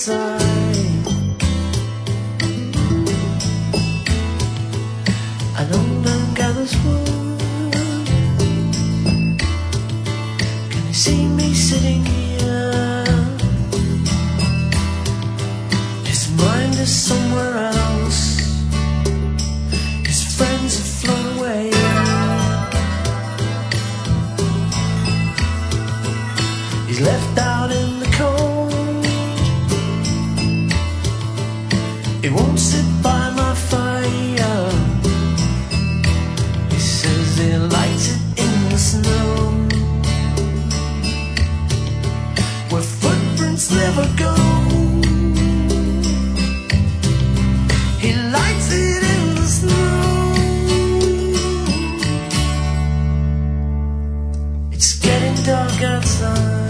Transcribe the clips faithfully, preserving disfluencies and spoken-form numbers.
outside. An old man gathers wood. Can you see me sitting here? His mind is somewhere else. His friends have flown away. He's left out in the cold. He won't sit by my fire. He says he lights it in the snow, where footprints never go. He lights it in the snow. It's getting dark outside.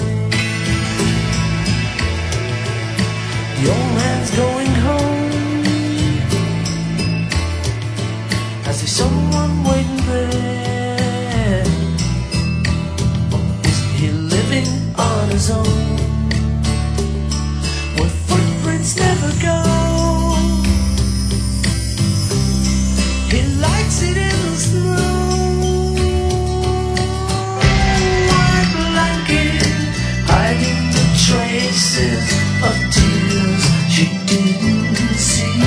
The old man's going home. I see someone waiting there. Or is he living on his own, where footprints never go? He lights it in the snow. White blanket hiding the traces of tears she didn't see.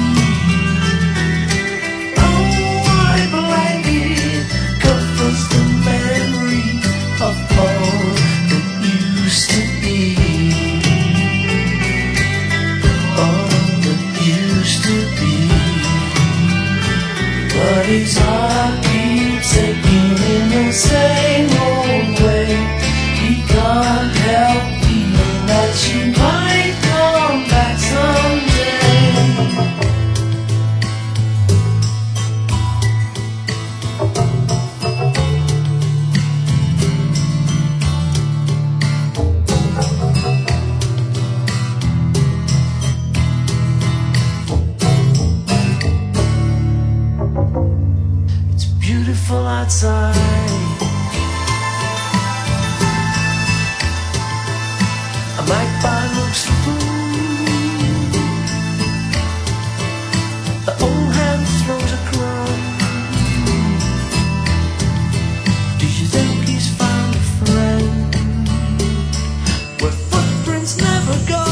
Oh, white blanket covers the memory of all that used to be. All that used to be. But his heart keeps aching in the same old way. He can't help feeling that she might come back someday. It's beautiful outside. I might buy looks for food. The old hand throws a crumb. Do you think he's found a friend, where footprints never go?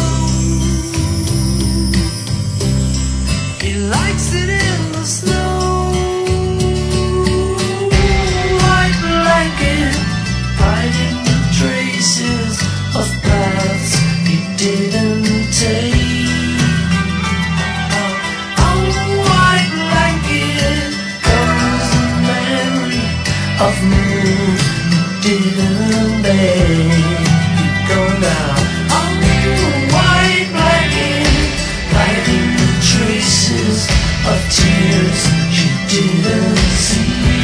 He lights it in the snow. White blanket hiding the traces of paths he didn't take. Oh, oh, white blanket covers the memory of moves he didn't make. Keep going now. Oh, white blanket hiding the traces of tears she didn't see.